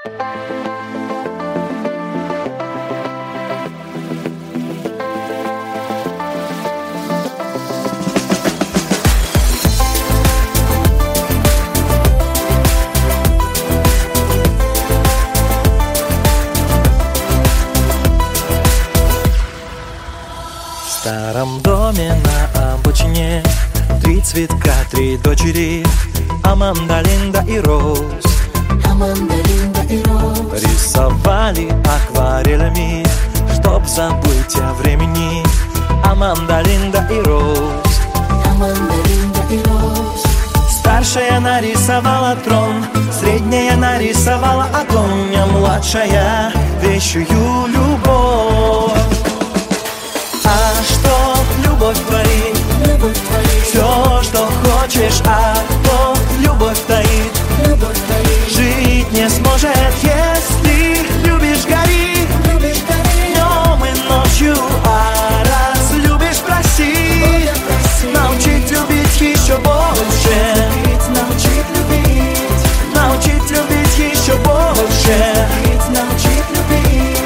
В старом доме на обочине 3 цветка, 3 дочери, Аманда, Линда и Роуз. Рисовали акварелями, чтоб забыть о времени. Аманда, Линда и Роуз. Старшая нарисовала трон, средняя нарисовала огонь, а младшая вещую любовь. А что любовь творит? Все, что хочешь, а то любовь таит. Жить не сможет, если любишь, гори. Днем и ночью, а раз любишь, проси. Научить любить еще больше. Научить любить еще больше. Научить любить.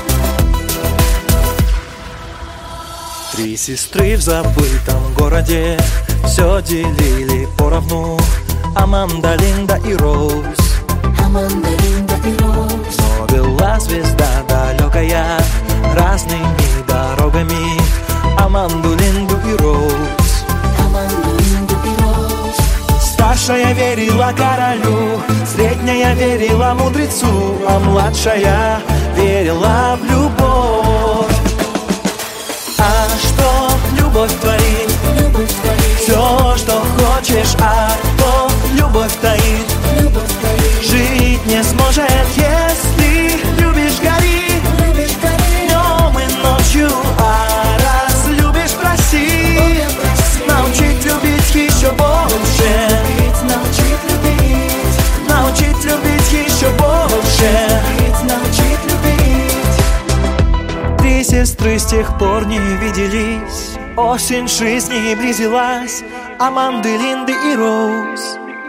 3 сестры в забытом городе все делили поровну. Аманда, Линда и Роуз. Но вела звезда далекая разными дорогами Аманду, Линду и Роуз. Старшая верила королю, средняя верила мудрецу, а младшая верила в любовь. А что любовь творит? Все, что хочешь, а то любовь таит. Жить не сможет, если любишь, гори. Днем и ночью, а раз любишь, проси. Научить любить еще больше. Научить любить еще больше. Научить любить. 3 сестры с тех пор не виделись. Осень жизни близилась. Аманды, Линды и Роуз.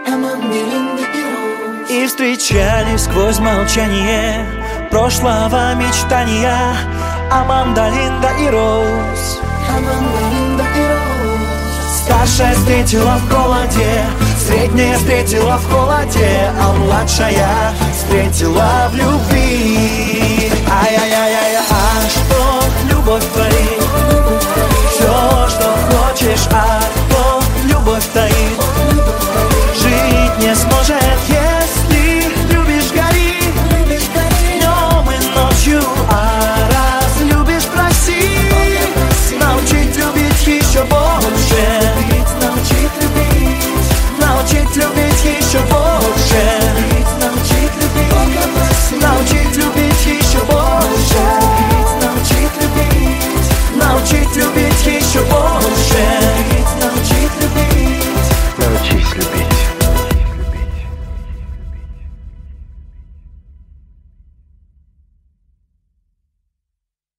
И встречались сквозь молчание прошлого мечтания. Аманда, Линда и Роуз. Старшая встретила в голоде, средняя встретила в холоде, а младшая встретила в любви. Ай-яй-яй-яй, а что любовь творит?